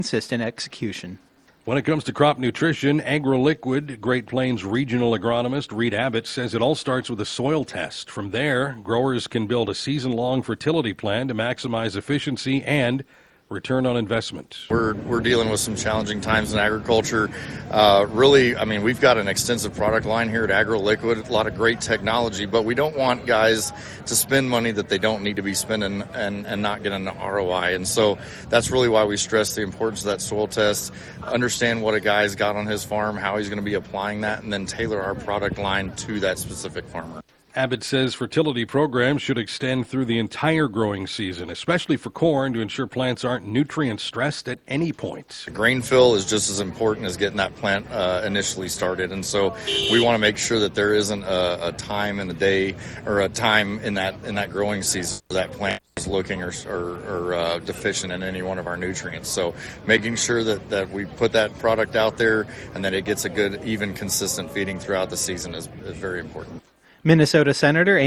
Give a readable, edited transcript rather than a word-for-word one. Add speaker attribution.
Speaker 1: consistent execution.
Speaker 2: When it comes to crop nutrition, AgroLiquid Great Plains regional agronomist Reed Abbott says it all starts with a soil test. From there, growers can build a season-long fertility plan to maximize efficiency and return on investment.
Speaker 3: We're dealing with some challenging times in agriculture. We've got an extensive product line here at AgroLiquid, a lot of great technology, but we don't want guys to spend money that they don't need to be spending and not get an ROI. And so that's really why we stress the importance of that soil test, understand what a guy's got on his farm, how he's going to be applying that, and then tailor our product line to that specific farmer.
Speaker 2: Abbott says fertility programs should extend through the entire growing season, especially for corn, to ensure plants aren't nutrient stressed at any point.
Speaker 3: Grain fill is just as important as getting that plant initially started, and so we want to make sure that there isn't a time in the day or a time in that growing season that plant is looking or deficient in any one of our nutrients. So making sure that we put that product out there and that it gets a good, even, consistent feeding throughout the season is very important.
Speaker 1: Minnesota Senator